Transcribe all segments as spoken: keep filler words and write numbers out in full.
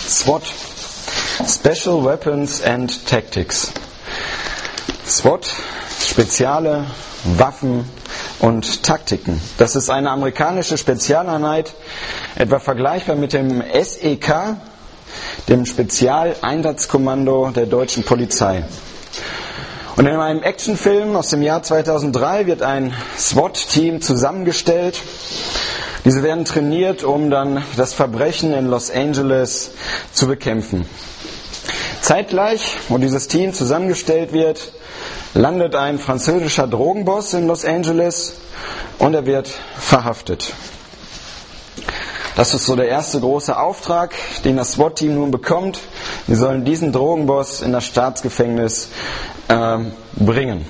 SWAT, Special Weapons and Tactics. SWAT, spezielle Waffen und Taktiken. Das ist eine amerikanische Spezialeinheit, etwa vergleichbar mit dem S E K, dem Spezialeinsatzkommando der deutschen Polizei. Und in einem Actionfilm aus dem Jahr zweitausenddrei wird ein SWAT-Team zusammengestellt. Diese werden trainiert, um dann das Verbrechen in Los Angeles zu bekämpfen. Zeitgleich, wo dieses Team zusammengestellt wird, landet ein französischer Drogenboss in Los Angeles und er wird verhaftet. Das ist so der erste große Auftrag, den das SWAT-Team nun bekommt. Wir sollen diesen Drogenboss in das Staatsgefängnis äh, bringen.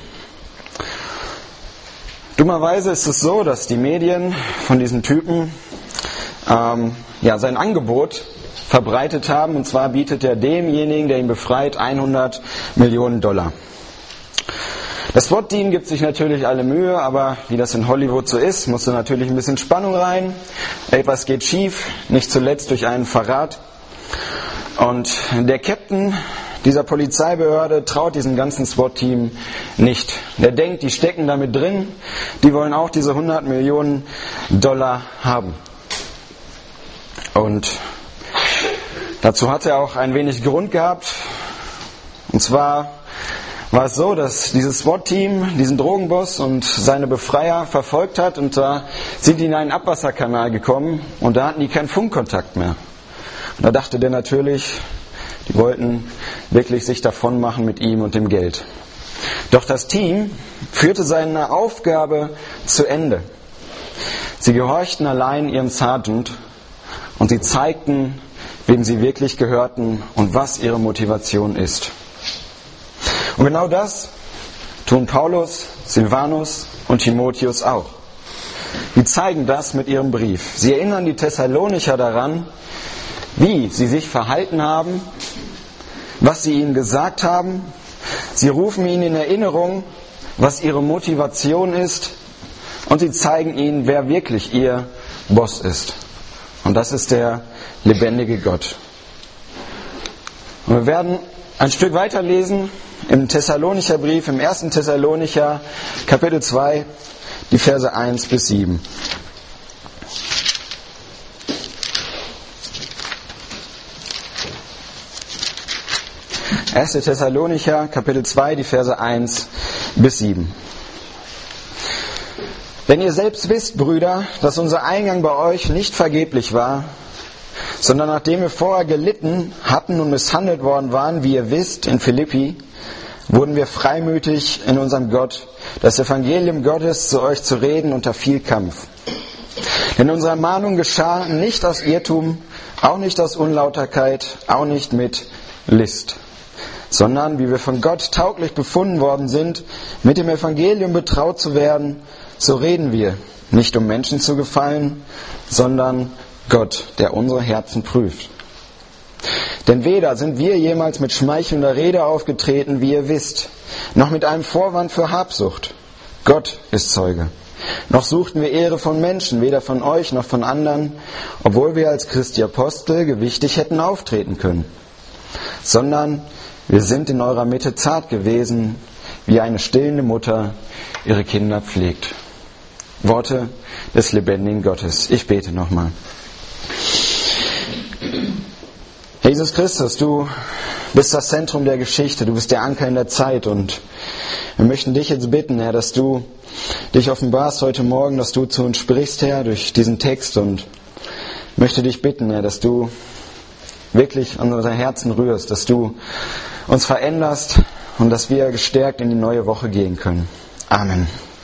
Dummerweise ist es so, dass die Medien von diesem Typen ähm, ja, sein Angebot verbreitet haben. Und zwar bietet er demjenigen, der ihn befreit, hundert Millionen Dollar. Das SWAT-Team gibt sich natürlich alle Mühe, aber wie das in Hollywood so ist, muss da natürlich ein bisschen Spannung rein. Etwas geht schief, nicht zuletzt durch einen Verrat. Und der Captain dieser Polizeibehörde traut diesem ganzen SWAT-Team nicht. Der denkt, die stecken damit drin, die wollen auch diese hundert Millionen Dollar haben. Und dazu hat er auch ein wenig Grund gehabt. Und zwar war es so, dass dieses SWAT-Team diesen Drogenboss und seine Befreier verfolgt hat und da sind die in einen Abwasserkanal gekommen und da hatten die keinen Funkkontakt mehr. Und da dachte der natürlich, die wollten wirklich sich davon machen mit ihm und dem Geld. Doch das Team führte seine Aufgabe zu Ende. Sie gehorchten allein ihrem Sergeant und sie zeigten, wem sie wirklich gehörten und was ihre Motivation ist. Und genau das tun Paulus, Silvanus und Timotheus auch. Sie zeigen das mit ihrem Brief. Sie erinnern die Thessalonicher daran, wie sie sich verhalten haben, was sie ihnen gesagt haben. Sie rufen ihnen in Erinnerung, was ihre Motivation ist, und sie zeigen ihnen, wer wirklich ihr Boss ist. Und das ist der lebendige Gott. Und wir werden ein Stück weiterlesen im Thessalonicher Brief, im ersten Thessalonicher, Kapitel zwei, die Verse eins bis sieben. erster Thessalonicher, Kapitel zwei, die Verse eins bis sieben. Denn ihr selbst wisst, Brüder, dass unser Eingang bei euch nicht vergeblich war, sondern nachdem wir vorher gelitten hatten und misshandelt worden waren, wie ihr wisst, in Philippi, wurden wir freimütig in unserem Gott, das Evangelium Gottes zu euch zu reden unter viel Kampf. Denn unsere Ermahnung geschah nicht aus Irrtum, auch nicht aus Unlauterkeit, auch nicht mit List, sondern wie wir von Gott tauglich befunden worden sind, mit dem Evangelium betraut zu werden, so reden wir, nicht um Menschen zu gefallen, sondern Gott, der unsere Herzen prüft. Denn weder sind wir jemals mit schmeichelnder Rede aufgetreten, wie ihr wisst, noch mit einem Vorwand für Habsucht. Gott ist Zeuge. Noch suchten wir Ehre von Menschen, weder von euch noch von anderen, obwohl wir als Christi Apostel gewichtig hätten auftreten können. Sondern wir sind in eurer Mitte zart gewesen, wie eine stillende Mutter ihre Kinder pflegt. Worte des lebendigen Gottes. Ich bete nochmal. Jesus Christus, du bist das Zentrum der Geschichte, du bist der Anker in der Zeit und wir möchten dich jetzt bitten, Herr, dass du dich offenbarst heute Morgen, dass du zu uns sprichst, Herr, durch diesen Text und möchte dich bitten, Herr, dass du wirklich an unser Herzen rührst, dass du uns veränderst und dass wir gestärkt in die neue Woche gehen können. Amen.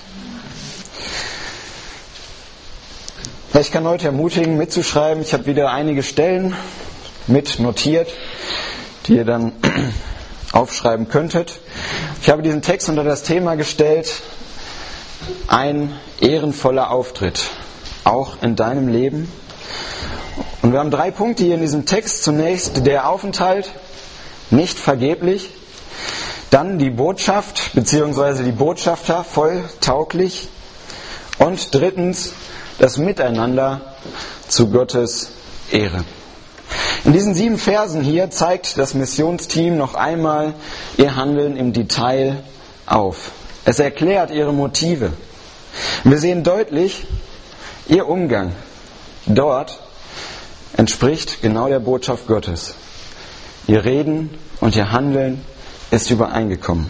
Ich kann heute ermutigen, mitzuschreiben. Ich habe wieder einige Stellen mit notiert, die ihr dann aufschreiben könntet. Ich habe diesen Text unter das Thema gestellt, ein ehrenvoller Auftritt, auch in deinem Leben. Und wir haben drei Punkte hier in diesem Text. Zunächst der Aufenthalt, nicht vergeblich. Dann die Botschaft, beziehungsweise die Botschafter, voll tauglich. Und drittens das Miteinander zu Gottes Ehre. In diesen sieben Versen hier zeigt das Missionsteam noch einmal ihr Handeln im Detail auf. Es erklärt ihre Motive. Wir sehen deutlich, ihr Umgang dort entspricht genau der Botschaft Gottes. Ihr Reden und ihr Handeln ist übereingekommen.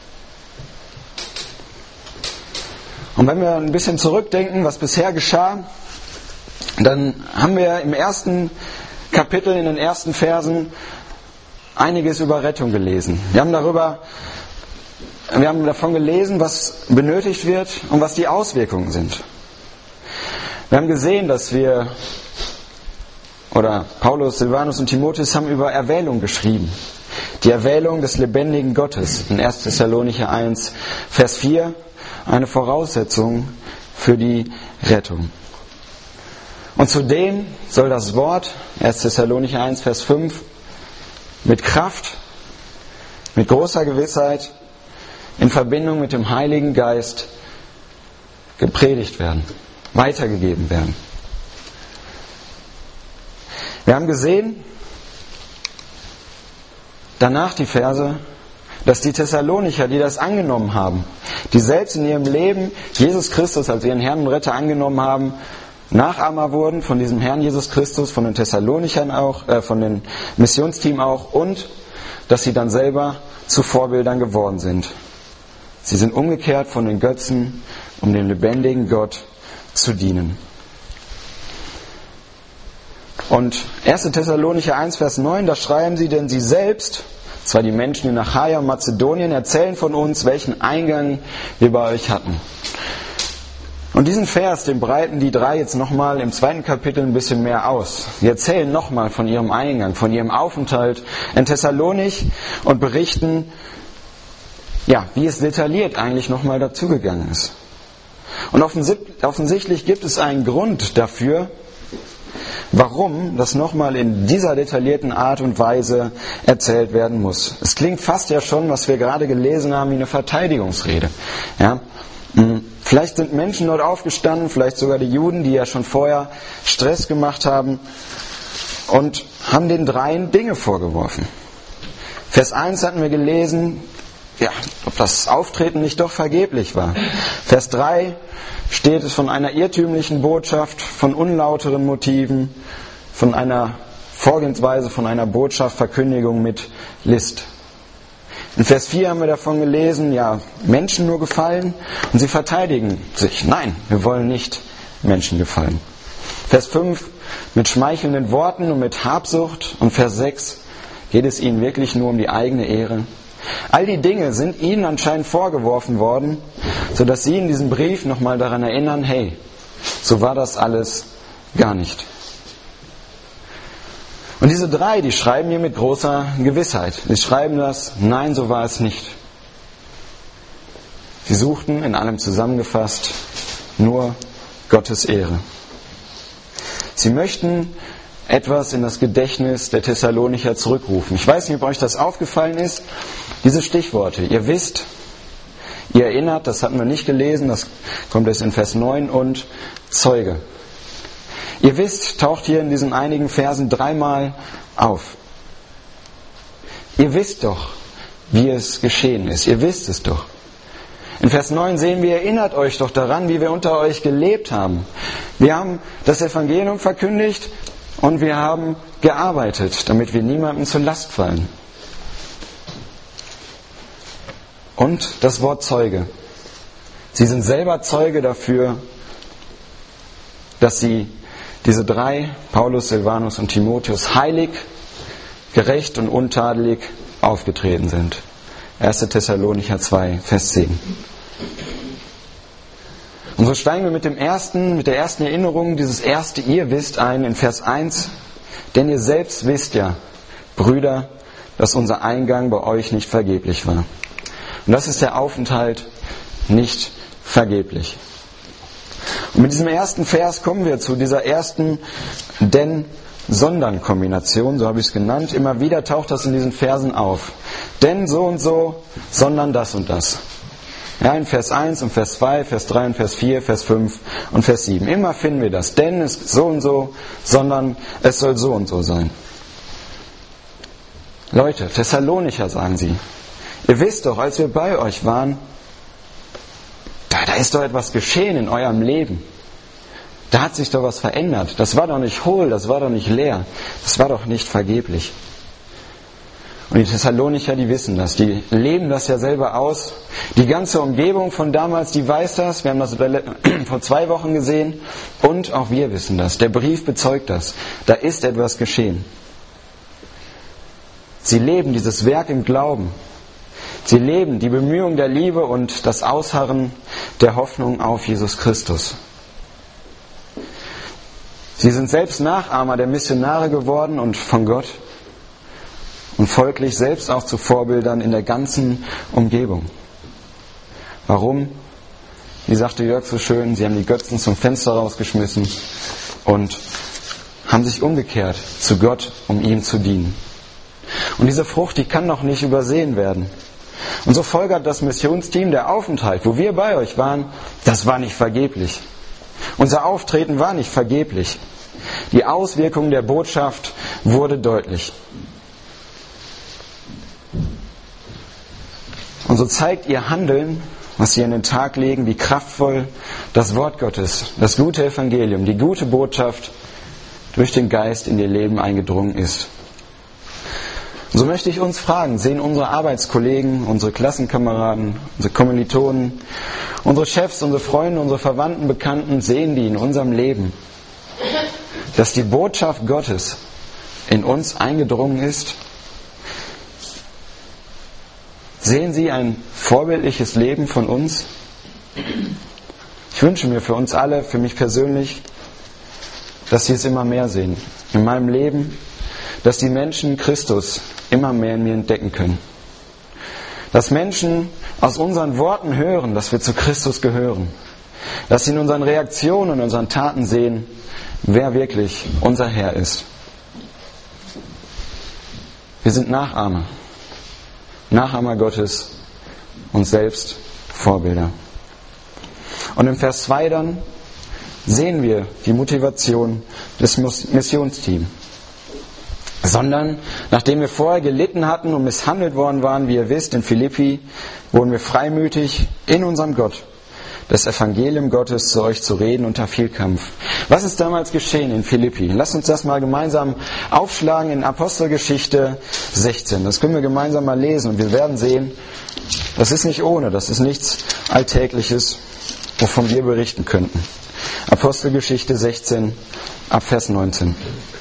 Und wenn wir ein bisschen zurückdenken, was bisher geschah, dann haben wir im ersten Kapitel, in den ersten Versen, einiges über Rettung gelesen. Wir haben darüber, wir haben davon gelesen, was benötigt wird und was die Auswirkungen sind. Wir haben gesehen, dass wir, oder Paulus, Silvanus und Timotheus haben über Erwählung geschrieben. Die Erwählung des lebendigen Gottes in erster Thessalonicher eins, Vers vier, eine Voraussetzung für die Rettung. Und zudem soll das Wort, erster Thessalonicher eins, Vers fünf, mit Kraft, mit großer Gewissheit, in Verbindung mit dem Heiligen Geist gepredigt werden, weitergegeben werden. Wir haben gesehen, danach die Verse, dass die Thessalonicher, die das angenommen haben, die selbst in ihrem Leben Jesus Christus als ihren Herrn und Retter angenommen haben, Nachahmer wurden von diesem Herrn Jesus Christus, von den Thessalonichern auch, äh, von dem Missionsteam auch, und dass sie dann selber zu Vorbildern geworden sind. Sie sind umgekehrt von den Götzen, um dem lebendigen Gott zu dienen. Und erster Thessalonicher eins, Vers neun, da schreiben sie, denn sie selbst, zwar die Menschen in Achaia und Mazedonien, erzählen von uns, welchen Eingang wir bei euch hatten. Und diesen Vers, den breiten die drei jetzt nochmal im zweiten Kapitel ein bisschen mehr aus. Sie erzählen nochmal von ihrem Eingang, von ihrem Aufenthalt in Thessalonich und berichten, ja, wie es detailliert eigentlich nochmal dazugegangen ist. Und offensichtlich gibt es einen Grund dafür, warum das nochmal in dieser detaillierten Art und Weise erzählt werden muss. Es klingt fast ja schon, was wir gerade gelesen haben, wie eine Verteidigungsrede. Ja? Vielleicht sind Menschen dort aufgestanden, vielleicht sogar die Juden, die ja schon vorher Stress gemacht haben und haben den dreien Dinge vorgeworfen. Vers eins hatten wir gelesen, ja, ob das Auftreten nicht doch vergeblich war. Vers drei steht es von einer irrtümlichen Botschaft, von unlauteren Motiven, von einer Vorgehensweise, von einer Botschaft, Verkündigung mit List. In Vers vier haben wir davon gelesen, ja, Menschen nur gefallen, und sie verteidigen sich. Nein, wir wollen nicht Menschen gefallen. Vers fünf, mit schmeichelnden Worten und mit Habsucht. Und Vers sechs, geht es ihnen wirklich nur um die eigene Ehre? All die Dinge sind ihnen anscheinend vorgeworfen worden, sodass sie in diesem Brief nochmal daran erinnern, hey, so war das alles gar nicht. Und diese drei, die schreiben hier mit großer Gewissheit. Sie schreiben das, nein, so war es nicht. Sie suchten, in allem zusammengefasst, nur Gottes Ehre. Sie möchten etwas in das Gedächtnis der Thessalonicher zurückrufen. Ich weiß nicht, ob euch das aufgefallen ist. Diese Stichworte, ihr wisst, ihr erinnert, das hatten wir nicht gelesen, das kommt jetzt in Vers neun, und Zeuge. Ihr wisst, taucht hier in diesen einigen Versen dreimal auf. Ihr wisst doch, wie es geschehen ist. Ihr wisst es doch. In Vers neun sehen wir, erinnert euch doch daran, wie wir unter euch gelebt haben. Wir haben das Evangelium verkündigt und wir haben gearbeitet, damit wir niemandem zur Last fallen. Und das Wort Zeuge. Sie sind selber Zeuge dafür, dass sie, diese drei, Paulus, Silvanus und Timotheus, heilig, gerecht und untadelig aufgetreten sind. erster Thessalonicher zwei, Vers zehn. Und so steigen wir mit dem ersten, mit der ersten Erinnerung, dieses erste Ihr wisst ein in Vers eins. Denn ihr selbst wisst ja, Brüder, dass unser Eingang bei euch nicht vergeblich war. Und das ist der Aufenthalt nicht vergeblich. Und mit diesem ersten Vers kommen wir zu dieser ersten Denn-Sondern-Kombination, so habe ich es genannt. Immer wieder taucht das in diesen Versen auf. Denn so und so, sondern das und das. Ja, in Vers eins und Vers zwei, Vers drei und Vers vier, Vers fünf und Vers sieben. Immer finden wir das. Denn es ist so und so, sondern es soll so und so sein. Leute, Thessalonicher, sagen sie, ihr wisst doch, als wir bei euch waren, da, da ist doch etwas geschehen in eurem Leben. Da hat sich doch was verändert. Das war doch nicht hohl, das war doch nicht leer. Das war doch nicht vergeblich. Und die Thessalonicher, die wissen das. Die leben das ja selber aus. Die ganze Umgebung von damals, die weiß das. Wir haben das vor zwei Wochen gesehen. Und auch wir wissen das. Der Brief bezeugt das. Da ist etwas geschehen. Sie leben dieses Werk im Glauben. Sie leben die Bemühung der Liebe und das Ausharren der Hoffnung auf Jesus Christus. Sie sind selbst Nachahmer der Missionare geworden und von Gott und folglich selbst auch zu Vorbildern in der ganzen Umgebung. Warum? Wie sagte Jörg so schön, sie haben die Götzen zum Fenster rausgeschmissen und haben sich umgekehrt zu Gott, um ihm zu dienen. Und diese Frucht, die kann noch nicht übersehen werden. Und so folgert das Missionsteam, der Aufenthalt, wo wir bei euch waren, das war nicht vergeblich. Unser Auftreten war nicht vergeblich. Die Auswirkung der Botschaft wurde deutlich. Und so zeigt ihr Handeln, was sie an den Tag legen, wie kraftvoll das Wort Gottes, das gute Evangelium, die gute Botschaft durch den Geist in ihr Leben eingedrungen ist. Und so möchte ich uns fragen, sehen unsere Arbeitskollegen, unsere Klassenkameraden, unsere Kommilitonen, unsere Chefs, unsere Freunde, unsere Verwandten, Bekannten, sehen die in unserem Leben, dass die Botschaft Gottes in uns eingedrungen ist? Sehen sie ein vorbildliches Leben von uns? Ich wünsche mir für uns alle, für mich persönlich, dass sie es immer mehr sehen. In meinem Leben, dass die Menschen Christus immer mehr in mir entdecken können. Dass Menschen aus unseren Worten hören, dass wir zu Christus gehören. Dass sie in unseren Reaktionen und unseren Taten sehen, wer wirklich unser Herr ist. Wir sind Nachahmer. Nachahmer Gottes und selbst Vorbilder. Und im Vers zwei dann sehen wir die Motivation des Missionsteams. Sondern, nachdem wir vorher gelitten hatten und misshandelt worden waren, wie ihr wisst, in Philippi, wurden wir freimütig in unserem Gott, das Evangelium Gottes zu euch zu reden unter viel Kampf. Was ist damals geschehen in Philippi? Lasst uns das mal gemeinsam aufschlagen in Apostelgeschichte sechzehn. Das können wir gemeinsam mal lesen und wir werden sehen, das ist nicht ohne, das ist nichts Alltägliches, wovon wir berichten könnten. Apostelgeschichte sechzehn, ab Vers neunzehn.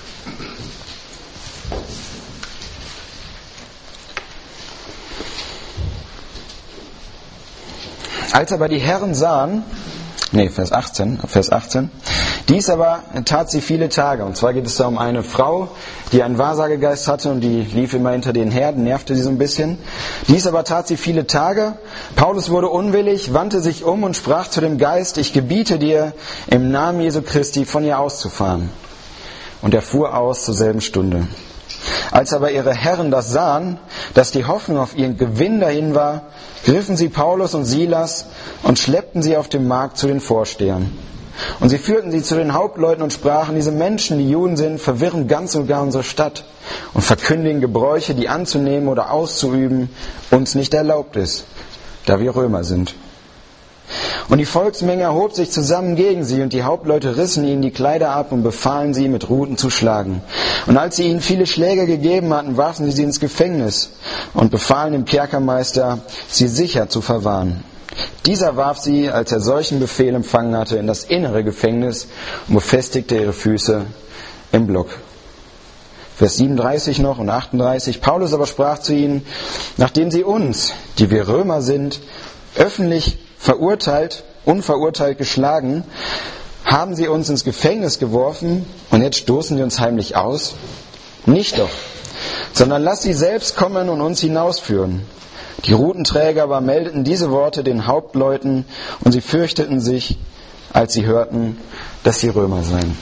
Als aber die Herren sahen, nee, Vers achtzehn, Vers achtzehn, dies aber tat sie viele Tage. Und zwar geht es da um eine Frau, die einen Wahrsagegeist hatte und die lief immer hinter den her, nervte sie so ein bisschen. Dies aber tat sie viele Tage. Paulus wurde unwillig, wandte sich um und sprach zu dem Geist, ich gebiete dir, im Namen Jesu Christi von ihr auszufahren. Und er fuhr aus zur selben Stunde. Als aber ihre Herren das sahen, dass die Hoffnung auf ihren Gewinn dahin war, griffen sie Paulus und Silas und schleppten sie auf dem Markt zu den Vorstehern. Und sie führten sie zu den Hauptleuten und sprachen, diese Menschen, die Juden sind, verwirren ganz und gar unsere Stadt und verkündigen Gebräuche, die anzunehmen oder auszuüben uns nicht erlaubt ist, da wir Römer sind. Und die Volksmenge erhob sich zusammen gegen sie, und die Hauptleute rissen ihnen die Kleider ab und befahlen sie, mit Ruten zu schlagen. Und als sie ihnen viele Schläge gegeben hatten, warfen sie sie ins Gefängnis und befahlen dem Kerkermeister, sie sicher zu verwahren. Dieser warf sie, als er solchen Befehl empfangen hatte, in das innere Gefängnis und befestigte ihre Füße im Block. Vers siebenunddreißig noch und achtunddreißig. Paulus aber sprach zu ihnen, nachdem sie uns, die wir Römer sind, öffentlich verurteilt, unverurteilt geschlagen, haben sie uns ins Gefängnis geworfen und jetzt stoßen sie uns heimlich aus? Nicht doch, sondern lass sie selbst kommen und uns hinausführen. Die Rutenträger aber meldeten diese Worte den Hauptleuten und sie fürchteten sich, als sie hörten, dass sie Römer seien.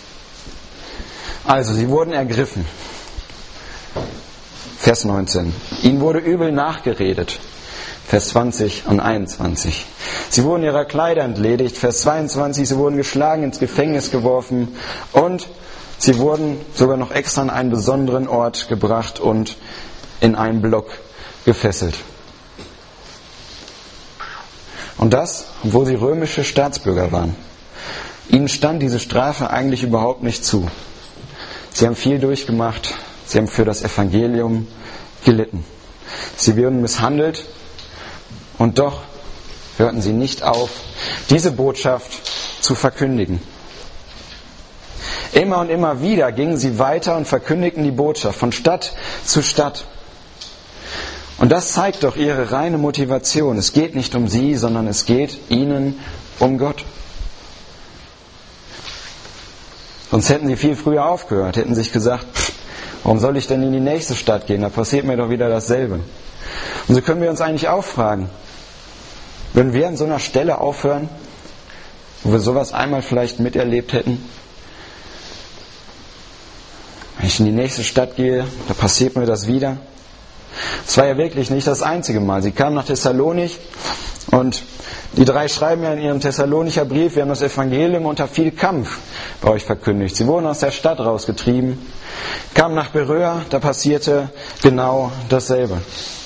Also, sie wurden ergriffen. Vers neunzehn. Ihnen wurde übel nachgeredet. Vers zwanzig und einundzwanzig. Sie wurden ihrer Kleider entledigt. Vers zweiundzwanzig. Sie wurden geschlagen, ins Gefängnis geworfen und sie wurden sogar noch extra an einen besonderen Ort gebracht und in einen Block gefesselt. Und das, obwohl sie römische Staatsbürger waren. Ihnen stand diese Strafe eigentlich überhaupt nicht zu. Sie haben viel durchgemacht, sie haben für das Evangelium gelitten. Sie wurden misshandelt und doch hörten sie nicht auf, diese Botschaft zu verkündigen. Immer und immer wieder gingen sie weiter und verkündigten die Botschaft von Stadt zu Stadt. Und das zeigt doch ihre reine Motivation. Es geht nicht um sie, sondern es geht ihnen um Gott. Sonst hätten sie viel früher aufgehört, hätten sich gesagt, pff, warum soll ich denn in die nächste Stadt gehen? Da passiert mir doch wieder dasselbe. Und so können wir uns eigentlich auch fragen, würden wir an so einer Stelle aufhören, wo wir sowas einmal vielleicht miterlebt hätten? Wenn ich in die nächste Stadt gehe, da passiert mir das wieder. Es war ja wirklich nicht das einzige Mal. Sie kamen nach Thessalonich und die drei schreiben ja in ihrem Thessalonicher Brief, wir haben das Evangelium unter viel Kampf bei euch verkündigt. Sie wurden aus der Stadt rausgetrieben, kamen nach Beröa, da passierte genau dasselbe.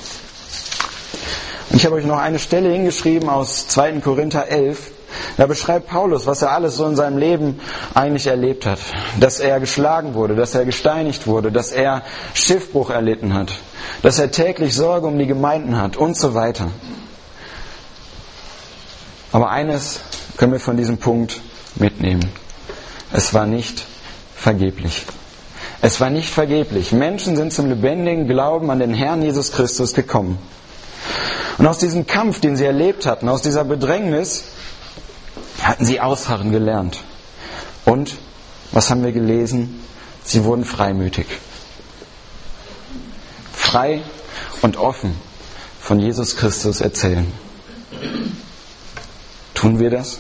Ich habe euch noch eine Stelle hingeschrieben aus zweiter Korinther elf. Da beschreibt Paulus, was er alles so in seinem Leben eigentlich erlebt hat. Dass er geschlagen wurde, dass er gesteinigt wurde, dass er Schiffbruch erlitten hat, dass er täglich Sorge um die Gemeinden hat und so weiter. Aber eines können wir von diesem Punkt mitnehmen. Es war nicht vergeblich. Es war nicht vergeblich. Menschen sind zum lebendigen Glauben an den Herrn Jesus Christus gekommen. Und aus diesem Kampf, den sie erlebt hatten, aus dieser Bedrängnis, hatten sie ausharren gelernt. Und, was haben wir gelesen? Sie wurden freimütig. Frei und offen von Jesus Christus erzählen. Tun wir das?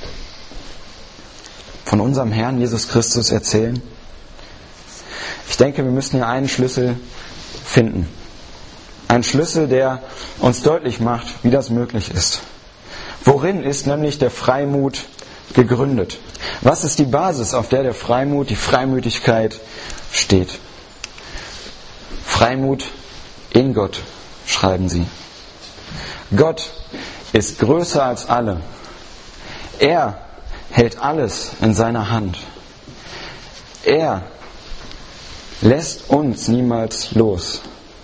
Von unserem Herrn Jesus Christus erzählen? Ich denke, wir müssen hier einen Schlüssel finden. Ein Schlüssel, der uns deutlich macht, wie das möglich ist. Worin ist nämlich der Freimut gegründet? Was ist die Basis, auf der der Freimut, die Freimütigkeit steht? Freimut in Gott, schreiben sie. Gott ist größer als alle. Er hält alles in seiner Hand. Er lässt uns niemals los.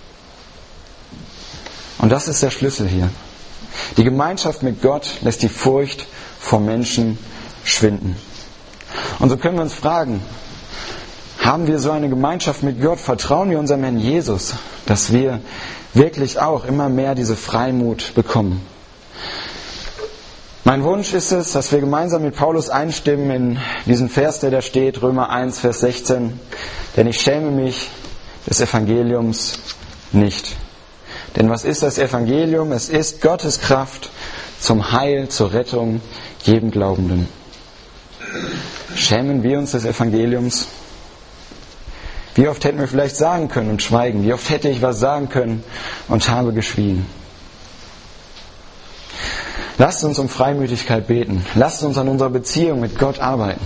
Und das ist der Schlüssel hier. Die Gemeinschaft mit Gott lässt die Furcht vor Menschen schwinden. Und so können wir uns fragen, haben wir so eine Gemeinschaft mit Gott? Vertrauen wir unserem Herrn Jesus, dass wir wirklich auch immer mehr diese Freimut bekommen? Mein Wunsch ist es, dass wir gemeinsam mit Paulus einstimmen in diesen Vers, der da steht, Römer eins, Vers sechzehn. Denn ich schäme mich des Evangeliums nicht. Denn was ist das Evangelium? Es ist Gottes Kraft zum Heil, zur Rettung jedem Glaubenden. Schämen wir uns des Evangeliums? Wie oft hätten wir vielleicht sagen können und schweigen? Wie oft hätte ich was sagen können und habe geschwiegen? Lasst uns um Freimütigkeit beten. Lasst uns an unserer Beziehung mit Gott arbeiten.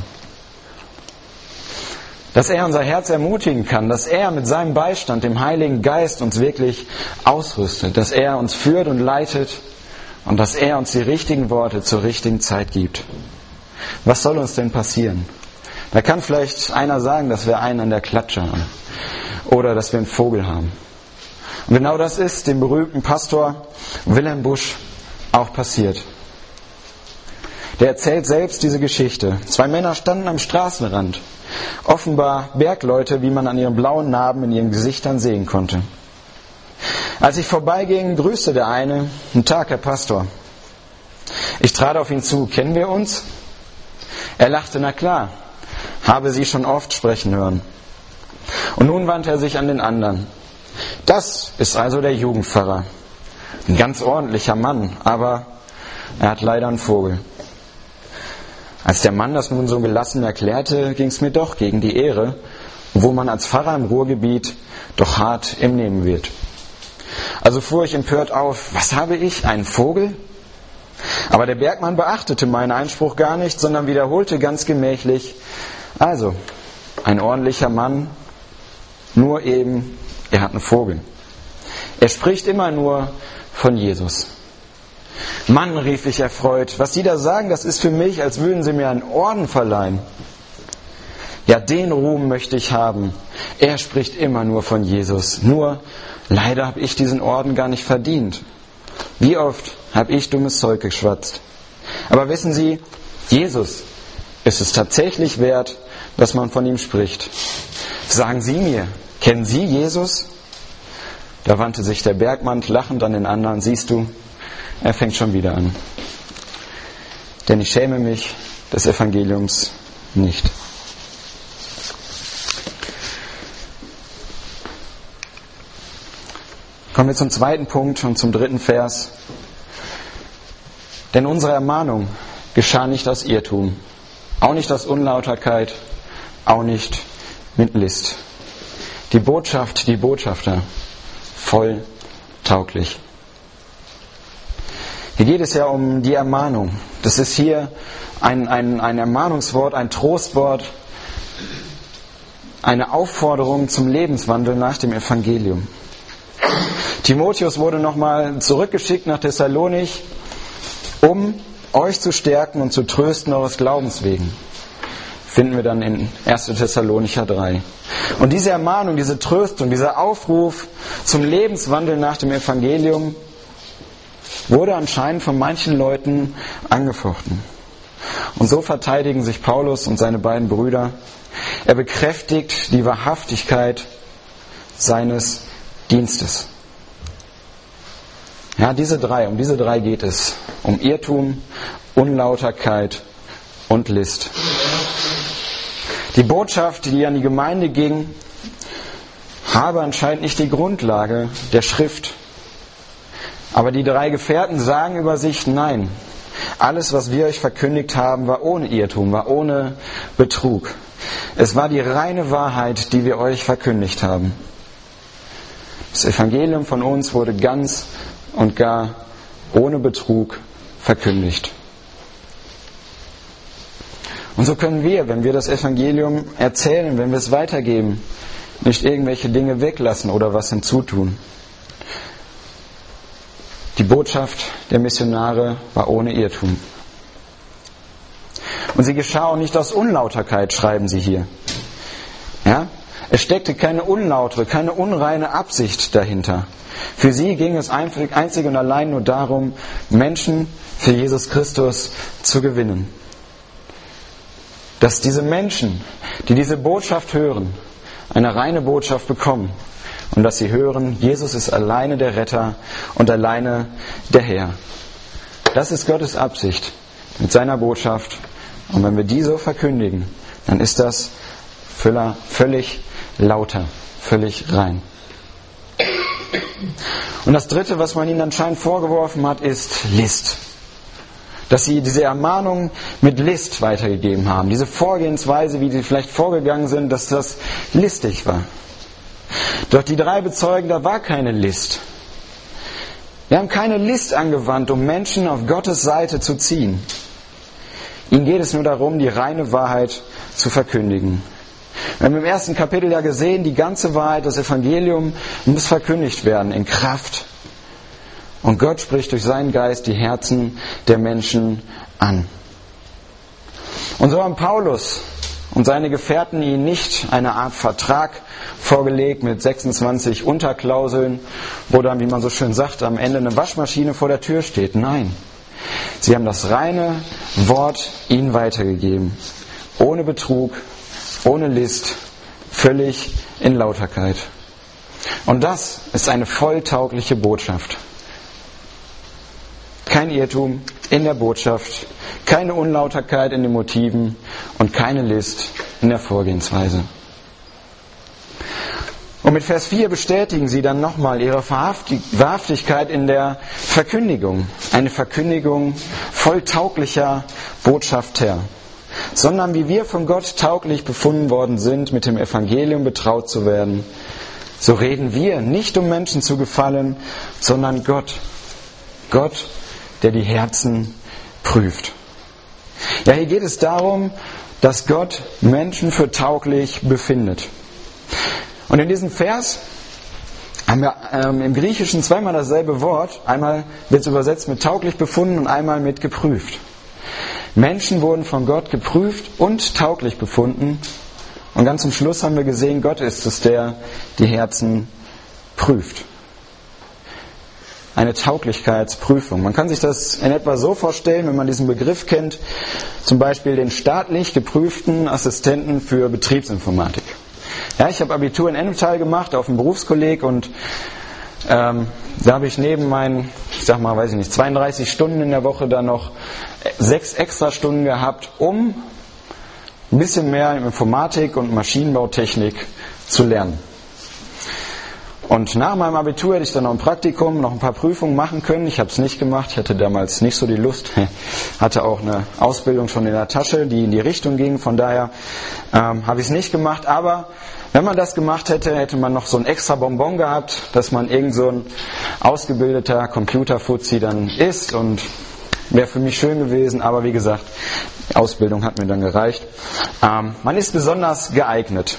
Dass er unser Herz ermutigen kann, dass er mit seinem Beistand, dem Heiligen Geist, uns wirklich ausrüstet, dass er uns führt und leitet und dass er uns die richtigen Worte zur richtigen Zeit gibt. Was soll uns denn passieren? Da kann vielleicht einer sagen, dass wir einen an der Klatsche haben oder dass wir einen Vogel haben. Und genau das ist dem berühmten Pastor Wilhelm Busch auch passiert. Der erzählt selbst diese Geschichte. Zwei Männer standen am Straßenrand. Offenbar Bergleute, wie man an ihren blauen Narben in ihren Gesichtern sehen konnte. Als ich vorbeiging, grüßte der eine: Guten Tag, Herr Pastor. Ich trat auf ihn zu: Kennen wir uns? Er lachte: Na klar, habe Sie schon oft sprechen hören. Und nun wandte er sich an den anderen. Das ist also der Jugendpfarrer. Ein ganz ordentlicher Mann, aber er hat leider einen Vogel. Als der Mann das nun so gelassen erklärte, ging es mir doch gegen die Ehre, wo man als Pfarrer im Ruhrgebiet doch hart im Nehmen wird. Also fuhr ich empört auf: Was habe ich, einen Vogel? Aber der Bergmann beachtete meinen Einspruch gar nicht, sondern wiederholte ganz gemächlich: Also, ein ordentlicher Mann, nur eben, er hat einen Vogel. Er spricht immer nur von Jesus. Mann, rief ich erfreut, was Sie da sagen, das ist für mich, als würden Sie mir einen Orden verleihen. Ja, den Ruhm möchte ich haben. Er spricht immer nur von Jesus. Nur, leider habe ich diesen Orden gar nicht verdient. Wie oft habe ich dummes Zeug geschwatzt. Aber wissen Sie, Jesus ist es tatsächlich wert, dass man von ihm spricht. Sagen Sie mir, kennen Sie Jesus? Da wandte sich der Bergmann lachend an den anderen. Siehst du, er fängt schon wieder an. Denn ich schäme mich des Evangeliums nicht. Kommen wir zum zweiten Punkt und zum dritten Vers. Denn unsere Ermahnung geschah nicht aus Irrtum, auch nicht aus Unlauterkeit, auch nicht mit List. Die Botschaft, die Botschafter, voll tauglich. Hier geht es ja um die Ermahnung. Das ist hier ein, ein, ein Ermahnungswort, ein Trostwort, eine Aufforderung zum Lebenswandel nach dem Evangelium. Timotheus wurde nochmal zurückgeschickt nach Thessalonich, um euch zu stärken und zu trösten eures Glaubens wegen. Finden wir dann in erster Thessalonicher drei. Und diese Ermahnung, diese Tröstung, dieser Aufruf zum Lebenswandel nach dem Evangelium wurde anscheinend von manchen Leuten angefochten. Und so verteidigen sich Paulus und seine beiden Brüder. Er bekräftigt die Wahrhaftigkeit seines Dienstes. Ja, diese drei, um diese drei geht es. Um Irrtum, Unlauterkeit und List. Die Botschaft, die an die Gemeinde ging, habe anscheinend nicht die Grundlage der Schrift. Aber die drei Gefährten sagen über sich, nein, alles, was wir euch verkündigt haben, war ohne Irrtum, war ohne Betrug. Es war die reine Wahrheit, die wir euch verkündigt haben. Das Evangelium von uns wurde ganz und gar ohne Betrug verkündigt. Und so können wir, wenn wir das Evangelium erzählen, wenn wir es weitergeben, nicht irgendwelche Dinge weglassen oder was hinzutun. Die Botschaft der Missionare war ohne Irrtum. Und sie geschah auch nicht aus Unlauterkeit, schreiben sie hier. Ja? Es steckte keine unlautere, keine unreine Absicht dahinter. Für sie ging es einzig und allein nur darum, Menschen für Jesus Christus zu gewinnen. Dass diese Menschen, die diese Botschaft hören, eine reine Botschaft bekommen und dass sie hören, Jesus ist alleine der Retter und alleine der Herr. Das ist Gottes Absicht mit seiner Botschaft. Und wenn wir die so verkündigen, dann ist das völlig lauter, völlig rein. Und das Dritte, was man ihnen anscheinend vorgeworfen hat, ist List. Dass sie diese Ermahnung mit List weitergegeben haben. Diese Vorgehensweise, wie sie vielleicht vorgegangen sind, dass das listig war. Doch die drei bezeugen, da war keine List. Wir haben keine List angewandt, um Menschen auf Gottes Seite zu ziehen. Ihnen geht es nur darum, die reine Wahrheit zu verkündigen. Wir haben im ersten Kapitel ja gesehen, die ganze Wahrheit, das Evangelium muss verkündigt werden in Kraft. Und Gott spricht durch seinen Geist die Herzen der Menschen an. Und so haben Paulus und seine Gefährten ihnen nicht eine Art Vertrag vorgelegt mit sechsundzwanzig Unterklauseln, wo dann, wie man so schön sagt, am Ende eine Waschmaschine vor der Tür steht. Nein, sie haben das reine Wort ihnen weitergegeben. Ohne Betrug, ohne List, völlig in Lauterkeit. Und das ist eine volltaugliche Botschaft. Kein Irrtum in der Botschaft, keine Unlauterkeit in den Motiven und keine List in der Vorgehensweise. Und mit Vers vier bestätigen sie dann nochmal ihre Wahrhaftigkeit in der Verkündigung. Eine Verkündigung voll tauglicher Botschafter. Sondern wie wir von Gott tauglich befunden worden sind, mit dem Evangelium betraut zu werden, so reden wir nicht, um Menschen zu gefallen, sondern Gott. Gott, der die Herzen prüft. Ja, hier geht es darum, dass Gott Menschen für tauglich befindet. Und in diesem Vers haben wir ähm, im Griechischen zweimal dasselbe Wort. Einmal wird es übersetzt mit tauglich befunden und einmal mit geprüft. Menschen wurden von Gott geprüft und tauglich befunden. Und ganz zum Schluss haben wir gesehen, Gott ist es, der die Herzen prüft. Eine Tauglichkeitsprüfung. Man kann sich das in etwa so vorstellen, wenn man diesen Begriff kennt, zum Beispiel den staatlich geprüften Assistenten für Betriebsinformatik. Ja, ich habe Abitur in Ennetal gemacht auf dem Berufskolleg und ähm, da habe ich neben meinen, ich sag mal, weiß ich nicht, zweiunddreißig Stunden in der Woche dann noch sechs extra Stunden gehabt, um ein bisschen mehr Informatik und Maschinenbautechnik zu lernen. Und nach meinem Abitur hätte ich dann noch ein Praktikum, noch ein paar Prüfungen machen können. Ich habe es nicht gemacht, ich hatte damals nicht so die Lust, hatte auch eine Ausbildung schon in der Tasche, die in die Richtung ging. Von daher ähm, habe ich es nicht gemacht. Aber wenn man das gemacht hätte, hätte man noch so ein extra Bonbon gehabt, dass man irgend so ein ausgebildeter Computerfuzzi dann ist. Und wäre für mich schön gewesen, aber wie gesagt, die Ausbildung hat mir dann gereicht. Ähm, man ist besonders geeignet.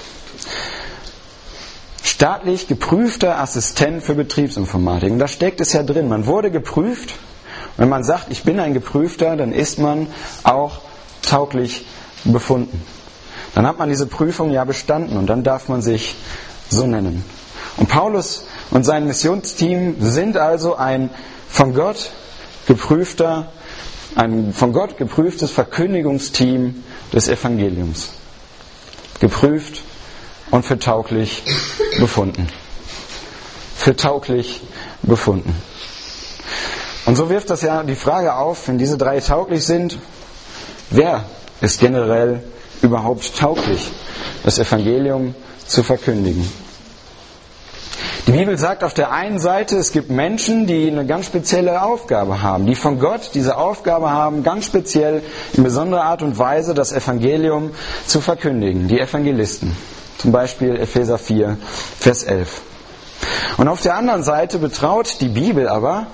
Staatlich geprüfter Assistent für Betriebsinformatik. Und da steckt es ja drin. Man wurde geprüft. Und wenn man sagt, ich bin ein Geprüfter, dann ist man auch tauglich befunden. Dann hat man diese Prüfung ja bestanden und dann darf man sich so nennen. Und Paulus und sein Missionsteam sind also ein von Gott geprüfter, ein von Gott geprüftes Verkündigungsteam des Evangeliums. Geprüft und für tauglich befunden. Für tauglich befunden. Und so wirft das ja die Frage auf, wenn diese drei tauglich sind, wer ist generell überhaupt tauglich, das Evangelium zu verkündigen? Die Bibel sagt auf der einen Seite, es gibt Menschen, die eine ganz spezielle Aufgabe haben, die von Gott diese Aufgabe haben, ganz speziell in besonderer Art und Weise das Evangelium zu verkündigen, die Evangelisten. Zum Beispiel Epheser vier, Vers elf. Und auf der anderen Seite betraut die Bibel aber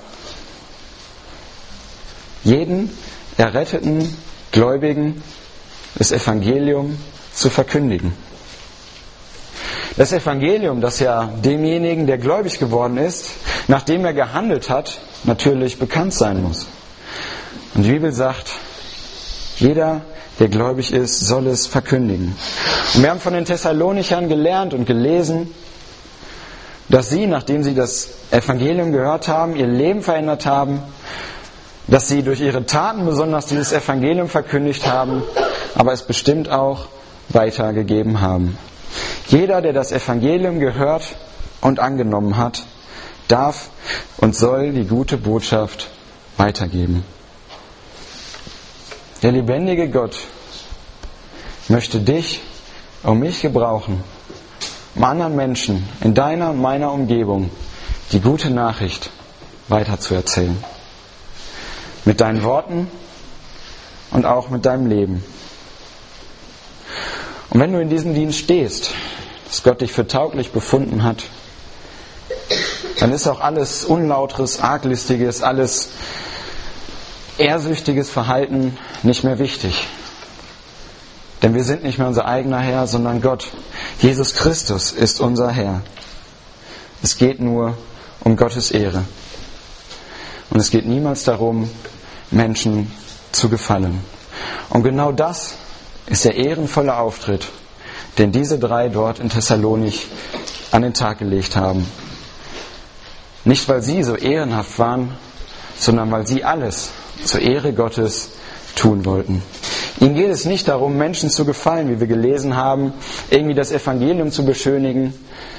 jeden erretteten Gläubigen das Evangelium zu verkündigen. Das Evangelium, das ja demjenigen, der gläubig geworden ist, nachdem er gehandelt hat, natürlich bekannt sein muss. Und die Bibel sagt, jeder, der gläubig ist, soll es verkündigen. Und wir haben von den Thessalonichern gelernt und gelesen, dass sie, nachdem sie das Evangelium gehört haben, ihr Leben verändert haben, dass sie durch ihre Taten besonders dieses Evangelium verkündigt haben, aber es bestimmt auch weitergegeben haben. Jeder, der das Evangelium gehört und angenommen hat, darf und soll die gute Botschaft weitergeben. Der lebendige Gott möchte dich und mich gebrauchen, um anderen Menschen in deiner und meiner Umgebung die gute Nachricht weiterzuerzählen. Mit deinen Worten und auch mit deinem Leben. Und wenn du in diesem Dienst stehst, dass Gott dich für tauglich befunden hat, dann ist auch alles unlauteres, arglistiges, alles ehrsüchtiges Verhalten nicht mehr wichtig. Denn wir sind nicht mehr unser eigener Herr, sondern Gott. Jesus Christus ist unser Herr. Es geht nur um Gottes Ehre. Und es geht niemals darum, Menschen zu gefallen. Und genau das ist der ehrenvolle Auftritt, den diese drei dort in Thessalonich an den Tag gelegt haben. Nicht, weil sie so ehrenhaft waren, sondern weil sie alles zur Ehre Gottes tun wollten. Ihnen geht es nicht darum, Menschen zu gefallen, wie wir gelesen haben, irgendwie das Evangelium zu beschönigen.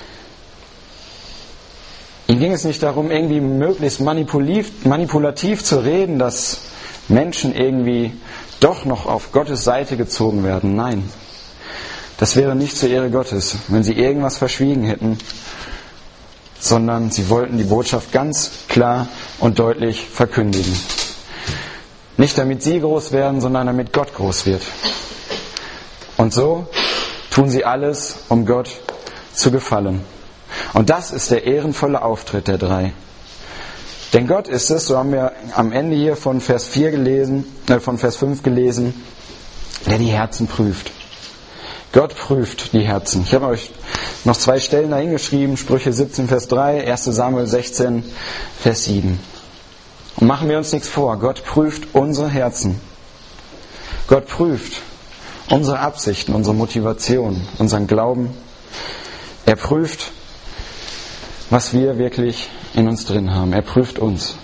Ihnen ging es nicht darum, irgendwie möglichst manipulativ, manipulativ zu reden, dass Menschen irgendwie doch noch auf Gottes Seite gezogen werden. Nein, das wäre nicht zur Ehre Gottes, wenn sie irgendwas verschwiegen hätten, sondern sie wollten die Botschaft ganz klar und deutlich verkündigen. Nicht damit sie groß werden, sondern damit Gott groß wird. Und so tun sie alles, um Gott zu gefallen. Und das ist der ehrenvolle Auftritt der drei. Denn Gott ist es, so haben wir am Ende hier von Vers vier gelesen, äh, von Vers fünf gelesen, der die Herzen prüft. Gott prüft die Herzen. Ich habe euch Noch zwei Stellen dahingeschrieben, Sprüche siebzehn, Vers drei, erster Samuel sechzehn, Vers sieben. Und machen wir uns nichts vor, Gott prüft unsere Herzen. Gott prüft unsere Absichten, unsere Motivation, unseren Glauben. Er prüft, was wir wirklich in uns drin haben. Er prüft uns.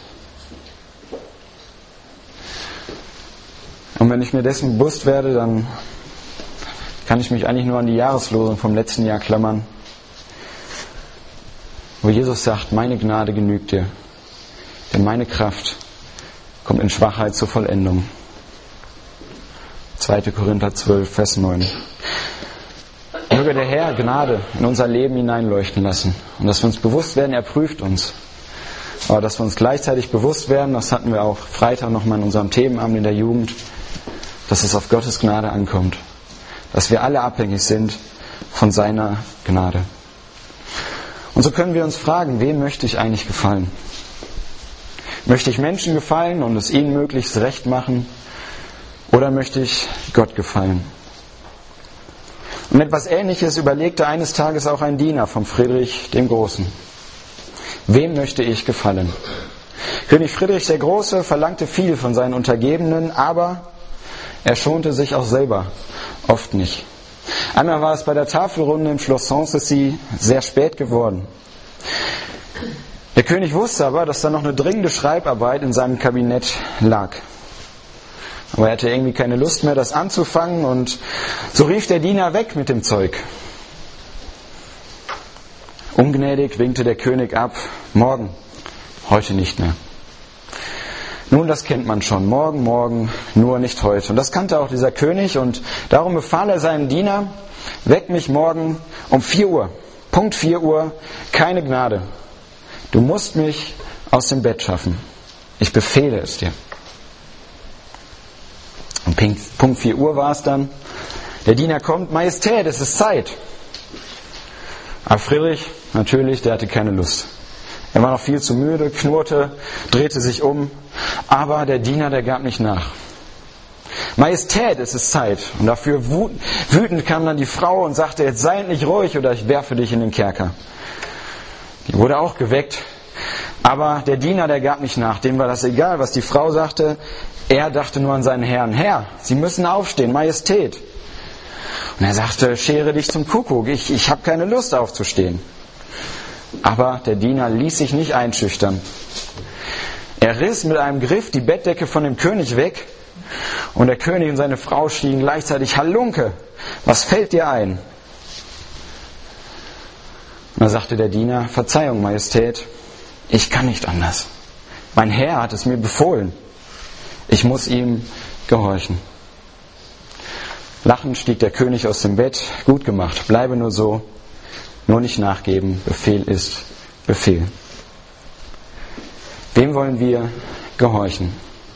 Und wenn ich mir dessen bewusst werde, dann kann ich mich eigentlich nur an die Jahreslosung vom letzten Jahr klammern, wo Jesus sagt, meine Gnade genügt dir, denn meine Kraft kommt in Schwachheit zur Vollendung. zweiter Korinther zwölf, Vers neun. Möge der Herr Gnade in unser Leben hineinleuchten lassen und dass wir uns bewusst werden, er prüft uns. Aber dass wir uns gleichzeitig bewusst werden, das hatten wir auch Freitag nochmal in unserem Themenabend in der Jugend, dass es auf Gottes Gnade ankommt. Dass wir alle abhängig sind von seiner Gnade. Und so können wir uns fragen, wem möchte ich eigentlich gefallen? Möchte ich Menschen gefallen und es ihnen möglichst recht machen? Oder möchte ich Gott gefallen? Und etwas Ähnliches überlegte eines Tages auch ein Diener von Friedrich dem Großen. Wem möchte ich gefallen? König Friedrich der Große verlangte viel von seinen Untergebenen, aber er schonte sich auch selber oft nicht. Einmal war es bei der Tafelrunde im Schloss Sanssouci sehr spät geworden. Der König wusste aber, dass da noch eine dringende Schreibarbeit in seinem Kabinett lag. Aber er hatte irgendwie keine Lust mehr, das anzufangen, und so rief der Diener weg mit dem Zeug. Ungnädig winkte der König ab, morgen, heute nicht mehr. Nun, das kennt man schon, morgen, morgen, nur nicht heute. Und das kannte auch dieser König, und darum befahl er seinem Diener, weck mich morgen um vier Uhr, Punkt vier Uhr, keine Gnade. Du musst mich aus dem Bett schaffen. Ich befehle es dir. Und Punkt vier Uhr war es dann. Der Diener kommt, Majestät, es ist Zeit. Aber Friedrich, natürlich, der hatte keine Lust. Er war noch viel zu müde, knurrte, drehte sich um. Aber der Diener, der gab nicht nach. Majestät, es ist Zeit. Und dafür wütend kam dann die Frau und sagte, jetzt sei endlich ruhig oder ich werfe dich in den Kerker. Die wurde auch geweckt. Aber der Diener, der gab nicht nach. Dem war das egal, was die Frau sagte. Er dachte nur an seinen Herrn. Herr, Sie müssen aufstehen, Majestät. Und er sagte, schere dich zum Kuckuck, ich, ich habe keine Lust aufzustehen. Aber der Diener ließ sich nicht einschüchtern. Er riss mit einem Griff die Bettdecke von dem König weg, und der König und seine Frau schrien gleichzeitig, Halunke, was fällt dir ein? Und da sagte der Diener, Verzeihung, Majestät, ich kann nicht anders. Mein Herr hat es mir befohlen. Ich muss ihm gehorchen. Lachend stieg der König aus dem Bett. Gut gemacht, bleibe nur so, nur nicht nachgeben. Befehl ist Befehl. Wem wollen wir gehorchen?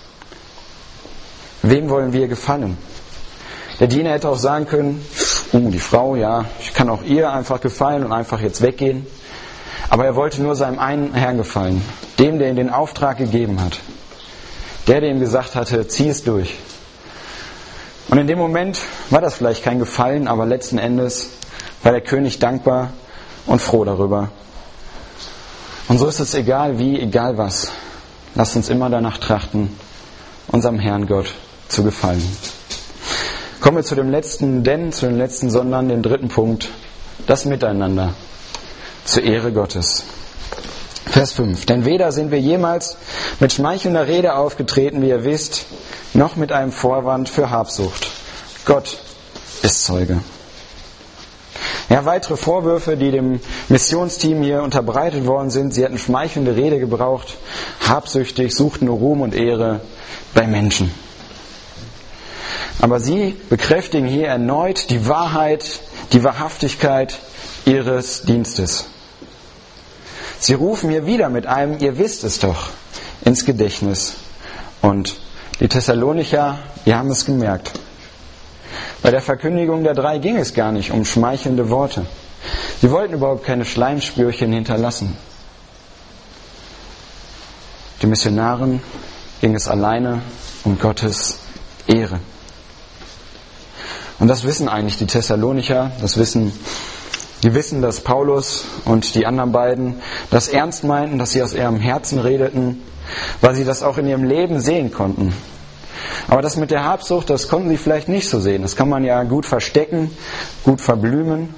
Wem wollen wir gefallen? Der Diener hätte auch sagen können, uh, die Frau, ja, ich kann auch ihr einfach gefallen und einfach jetzt weggehen. Aber er wollte nur seinem einen Herrn gefallen, dem, der ihm den Auftrag gegeben hat. Der, der ihm gesagt hatte, zieh es durch. Und in dem Moment war das vielleicht kein Gefallen, aber letzten Endes war der König dankbar und froh darüber. Und so ist es egal wie, egal was. Lasst uns immer danach trachten, unserem Herrn Gott zu gefallen. Kommen wir zu dem letzten Denn, zu den letzten Sondern, dem dritten Punkt, das Miteinander zur Ehre Gottes. Vers fünf. Denn weder sind wir jemals mit schmeichelnder Rede aufgetreten, wie ihr wisst, noch mit einem Vorwand für Habsucht. Gott ist Zeuge. Ja, weitere Vorwürfe, die dem Missionsteam hier unterbreitet worden sind. Sie hätten schmeichelnde Rede gebraucht, habsüchtig, suchten nur Ruhm und Ehre bei Menschen. Aber sie bekräftigen hier erneut die Wahrheit, die Wahrhaftigkeit ihres Dienstes. Sie rufen hier wieder mit einem, ihr wisst es doch, ins Gedächtnis. Und die Thessalonicher, die haben es gemerkt. Bei der Verkündigung der drei ging es gar nicht um schmeichelnde Worte. Sie wollten überhaupt keine Schleimspürchen hinterlassen. Den Missionaren ging es alleine um Gottes Ehre. Und das wissen eigentlich die Thessalonicher, das wissen Die wissen, dass Paulus und die anderen beiden das ernst meinten, dass sie aus ihrem Herzen redeten, weil sie das auch in ihrem Leben sehen konnten. Aber das mit der Habsucht, das konnten sie vielleicht nicht so sehen. Das kann man ja gut verstecken, gut verblümen.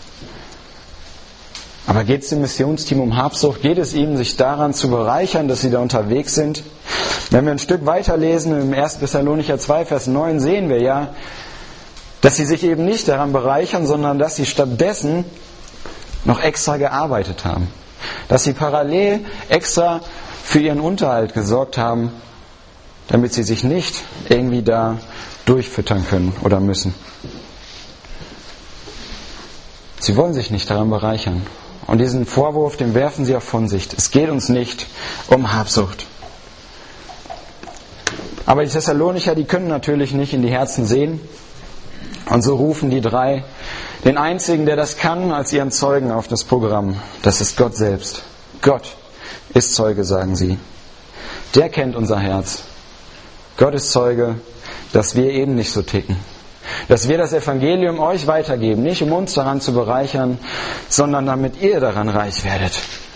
Aber geht es dem Missionsteam um Habsucht? Geht es ihnen, sich daran zu bereichern, dass sie da unterwegs sind? Wenn wir ein Stück weiterlesen, im ersten Thessalonicher zwei, Vers neun, sehen wir ja, dass sie sich eben nicht daran bereichern, sondern dass sie stattdessen noch extra gearbeitet haben. Dass sie parallel extra für ihren Unterhalt gesorgt haben, damit sie sich nicht irgendwie da durchfüttern können oder müssen. Sie wollen sich nicht daran bereichern. Und diesen Vorwurf, den werfen sie auch von sich. Es geht uns nicht um Habsucht. Aber die Thessalonicher, die können natürlich nicht in die Herzen sehen. Und so rufen die drei den einzigen, der das kann, als ihren Zeugen auf das Programm. Das ist Gott selbst. Gott ist Zeuge, sagen sie. Der kennt unser Herz. Gott ist Zeuge, dass wir eben nicht so ticken. Dass wir das Evangelium euch weitergeben, nicht um uns daran zu bereichern, sondern damit ihr daran reich werdet.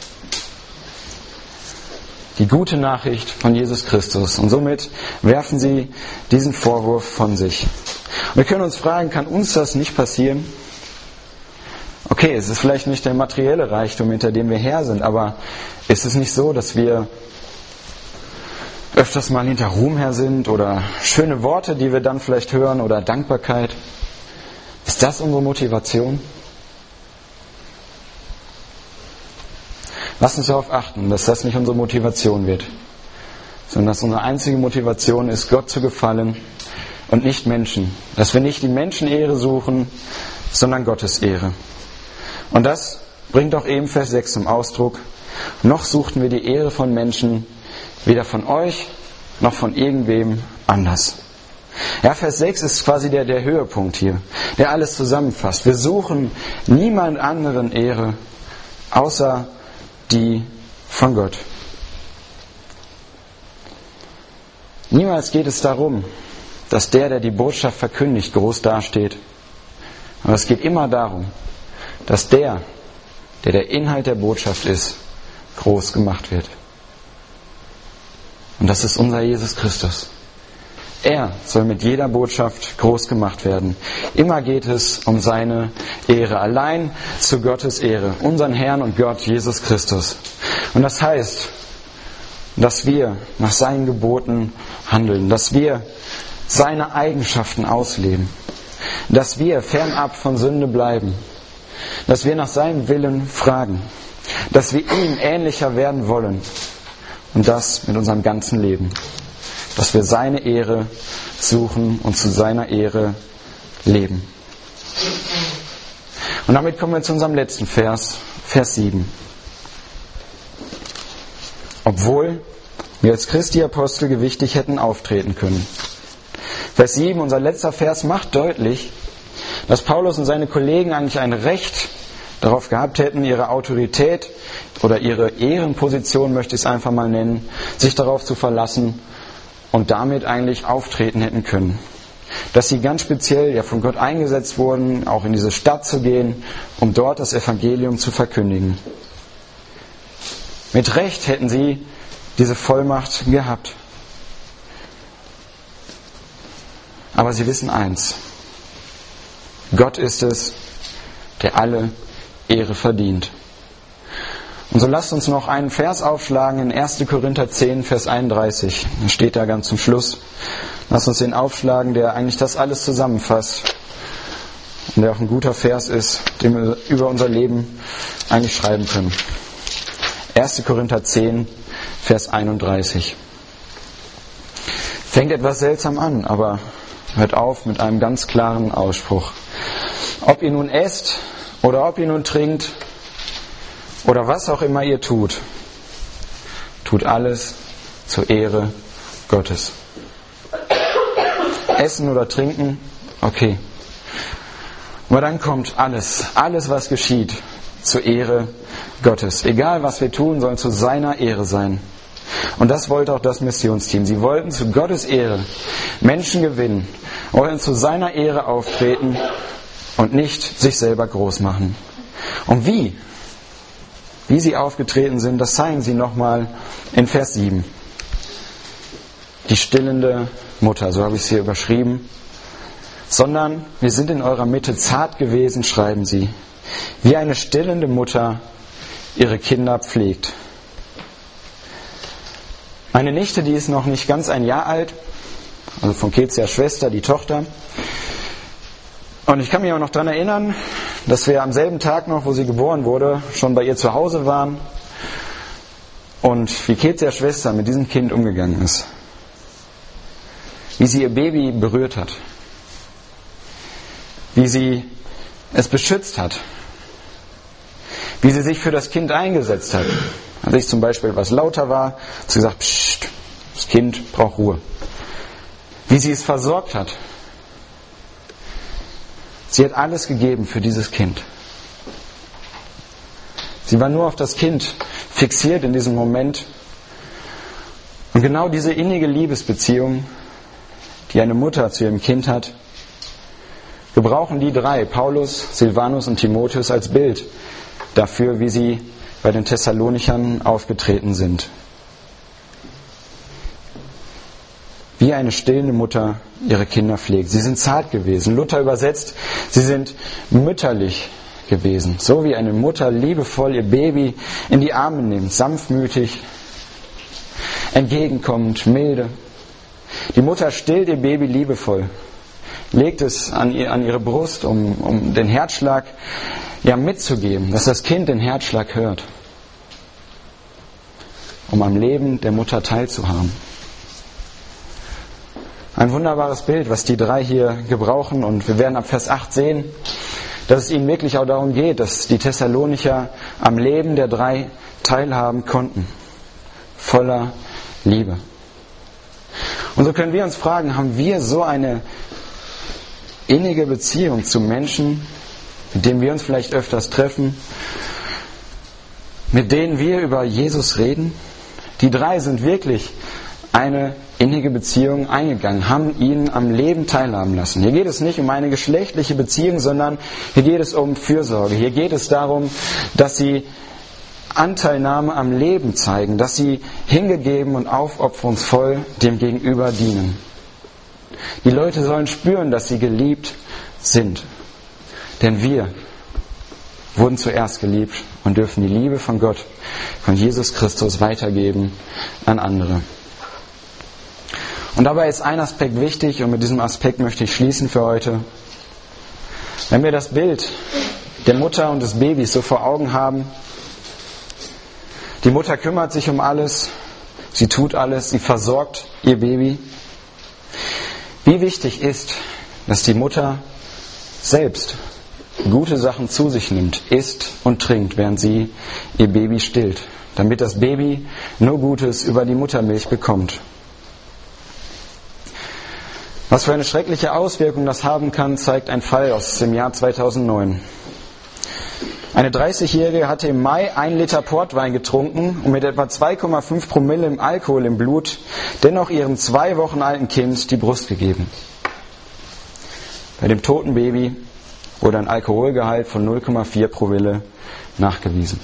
Die gute Nachricht von Jesus Christus. Und somit werfen sie diesen Vorwurf von sich. Und wir können uns fragen, kann uns das nicht passieren? Okay, es ist vielleicht nicht der materielle Reichtum, hinter dem wir her sind, aber ist es nicht so, dass wir öfters mal hinter Ruhm her sind oder schöne Worte, die wir dann vielleicht hören oder Dankbarkeit? Ist das unsere Motivation? Lass uns darauf achten, dass das nicht unsere Motivation wird, sondern dass unsere einzige Motivation ist, Gott zu gefallen und nicht Menschen. Dass wir nicht die Menschenehre suchen, sondern Gottes Ehre. Und das bringt auch eben Vers sechs zum Ausdruck. Noch suchten wir die Ehre von Menschen, weder von euch noch von irgendwem anders. Ja, Vers sechs ist quasi der, der Höhepunkt hier, der alles zusammenfasst. Wir suchen niemand anderen Ehre, außer die von Gott. Niemals geht es darum, dass der, der die Botschaft verkündigt, groß dasteht. Aber es geht immer darum, dass der, der der Inhalt der Botschaft ist, groß gemacht wird. Und das ist unser Jesus Christus. Er soll mit jeder Botschaft groß gemacht werden. Immer geht es um seine Ehre. Allein zu Gottes Ehre. Unseren Herrn und Gott, Jesus Christus. Und das heißt, dass wir nach seinen Geboten handeln. Dass wir seine Eigenschaften ausleben. Dass wir fernab von Sünde bleiben. Dass wir nach seinem Willen fragen. Dass wir ihm ähnlicher werden wollen. Und das mit unserem ganzen Leben. Dass wir seine Ehre suchen und zu seiner Ehre leben. Und damit kommen wir zu unserem letzten Vers, Vers sieben. Obwohl wir als Christi Apostel gewichtig hätten auftreten können. Vers sieben, unser letzter Vers, macht deutlich, dass Paulus und seine Kollegen eigentlich ein Recht darauf gehabt hätten, ihre Autorität oder ihre Ehrenposition, möchte ich es einfach mal nennen, sich darauf zu verlassen und damit eigentlich auftreten hätten können. Dass sie ganz speziell ja von Gott eingesetzt wurden, auch in diese Stadt zu gehen, um dort das Evangelium zu verkündigen. Mit Recht hätten sie diese Vollmacht gehabt. Aber sie wissen eins: Gott ist es, der alle Ehre verdient. Und so lasst uns noch einen Vers aufschlagen in erster Korinther zehn, Vers einunddreißig. Das steht da ganz zum Schluss. Lasst uns den aufschlagen, der eigentlich das alles zusammenfasst. Und der auch ein guter Vers ist, den wir über unser Leben eigentlich schreiben können. erster Korinther zehn, Vers einunddreißig. Fängt etwas seltsam an, aber hört auf mit einem ganz klaren Ausspruch. Ob ihr nun esst oder ob ihr nun trinkt oder was auch immer ihr tut, tut alles zur Ehre Gottes. Essen oder trinken, okay. Aber dann kommt alles, alles was geschieht, zur Ehre Gottes. Egal was wir tun, soll zu seiner Ehre sein. Und das wollte auch das Missionsteam. Sie wollten zu Gottes Ehre Menschen gewinnen, wollten zu seiner Ehre auftreten und nicht sich selber groß machen. Und wie? Wie sie aufgetreten sind, das zeigen sie nochmal in Vers sieben. Die stillende Mutter, so habe ich es hier überschrieben. Sondern wir sind in eurer Mitte zart gewesen, schreiben sie, wie eine stillende Mutter ihre Kinder pflegt. Meine Nichte, die ist noch nicht ganz ein Jahr alt, also von Kezias Schwester, die Tochter. Und ich kann mich auch noch daran erinnern, dass wir am selben Tag noch, wo sie geboren wurde, schon bei ihr zu Hause waren und wie Kezias Schwester mit diesem Kind umgegangen ist. Wie sie ihr Baby berührt hat. Wie sie es beschützt hat. Wie sie sich für das Kind eingesetzt hat. Als ich zum Beispiel etwas lauter war, hat sie gesagt, Psst, das Kind braucht Ruhe. Wie sie es versorgt hat. Sie hat alles gegeben für dieses Kind. Sie war nur auf das Kind fixiert in diesem Moment. Und genau diese innige Liebesbeziehung, die eine Mutter zu ihrem Kind hat, gebrauchen die drei, Paulus, Silvanus und Timotheus, als Bild dafür, wie sie bei den Thessalonichern aufgetreten sind. Wie eine stillende Mutter ihre Kinder pflegt. Sie sind zart gewesen. Luther übersetzt, sie sind mütterlich gewesen. So wie eine Mutter liebevoll ihr Baby in die Arme nimmt, sanftmütig, entgegenkommend, milde. Die Mutter stillt ihr Baby liebevoll, legt es an, ihr, an ihre Brust, um, um den Herzschlag ja, mitzugeben, dass das Kind den Herzschlag hört, um am Leben der Mutter teilzuhaben. Ein wunderbares Bild, was die drei hier gebrauchen, und wir werden ab Vers acht sehen, dass es ihnen wirklich auch darum geht, dass die Thessalonicher am Leben der drei teilhaben konnten, voller Liebe. Und so können wir uns fragen, haben wir so eine innige Beziehung zu Menschen, mit denen wir uns vielleicht öfters treffen, mit denen wir über Jesus reden? Die drei sind wirklich eine innige Beziehung eingegangen, haben ihn am Leben teilhaben lassen. Hier geht es nicht um eine geschlechtliche Beziehung, sondern hier geht es um Fürsorge. Hier geht es darum, dass sie Anteilnahme am Leben zeigen, dass sie hingegeben und aufopferungsvoll dem Gegenüber dienen. Die Leute sollen spüren, dass sie geliebt sind. Denn wir wurden zuerst geliebt und dürfen die Liebe von Gott, von Jesus Christus weitergeben an andere. Und dabei ist ein Aspekt wichtig, und mit diesem Aspekt möchte ich schließen für heute. Wenn wir das Bild der Mutter und des Babys so vor Augen haben, die Mutter kümmert sich um alles, sie tut alles, sie versorgt ihr Baby. Wie wichtig ist, dass die Mutter selbst gute Sachen zu sich nimmt, isst und trinkt, während sie ihr Baby stillt, damit das Baby nur Gutes über die Muttermilch bekommt. Was für eine schreckliche Auswirkung das haben kann, zeigt ein Fall aus dem Jahr zweitausendneun. Eine dreißigjährige hatte im Mai ein Liter Portwein getrunken und mit etwa zwei Komma fünf Promille im Alkohol im Blut dennoch ihrem zwei Wochen alten Kind die Brust gegeben. Bei dem toten Baby wurde ein Alkoholgehalt von null Komma vier Promille nachgewiesen.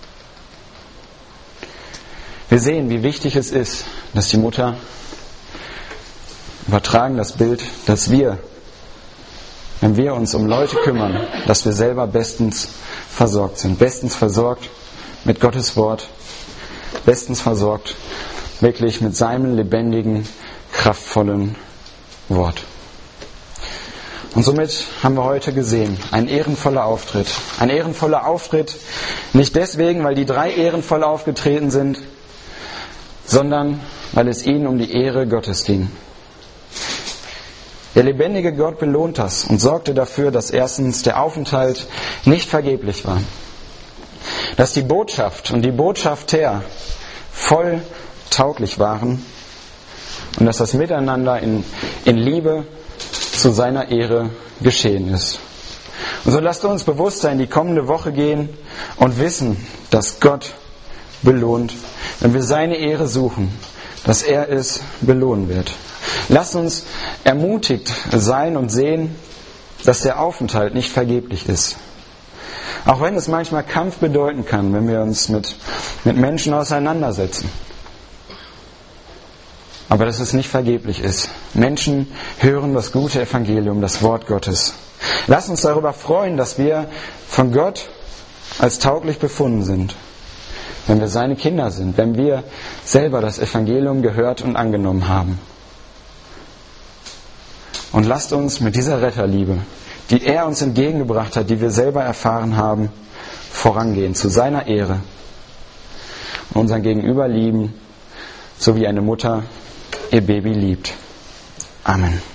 Wir sehen, wie wichtig es ist, dass die Mutter, übertragen das Bild, dass wir, wenn wir uns um Leute kümmern, dass wir selber bestens versorgt sind. Bestens versorgt mit Gottes Wort. Bestens versorgt wirklich mit seinem lebendigen, kraftvollen Wort. Und somit haben wir heute gesehen, ein ehrenvoller Auftritt. Ein ehrenvoller Auftritt, nicht deswegen, weil die drei ehrenvoll aufgetreten sind, sondern weil es ihnen um die Ehre Gottes ging. Der lebendige Gott belohnt das und sorgte dafür, dass erstens der Aufenthalt nicht vergeblich war. Dass die Botschaft und die Botschafter voll tauglich waren und dass das Miteinander in, in Liebe zu seiner Ehre geschehen ist. Und so lasst uns bewusst sein, die kommende Woche gehen und wissen, dass Gott belohnt, wenn wir seine Ehre suchen, dass er es belohnen wird. Lasst uns ermutigt sein und sehen, dass der Aufenthalt nicht vergeblich ist. Auch wenn es manchmal Kampf bedeuten kann, wenn wir uns mit, mit Menschen auseinandersetzen. Aber dass es nicht vergeblich ist. Menschen hören das gute Evangelium, das Wort Gottes. Lass uns darüber freuen, dass wir von Gott als tauglich befunden sind. Wenn wir seine Kinder sind, wenn wir selber das Evangelium gehört und angenommen haben. Und lasst uns mit dieser Retterliebe, die er uns entgegengebracht hat, die wir selber erfahren haben, vorangehen zu seiner Ehre und unseren Gegenüber lieben, so wie eine Mutter ihr Baby liebt. Amen.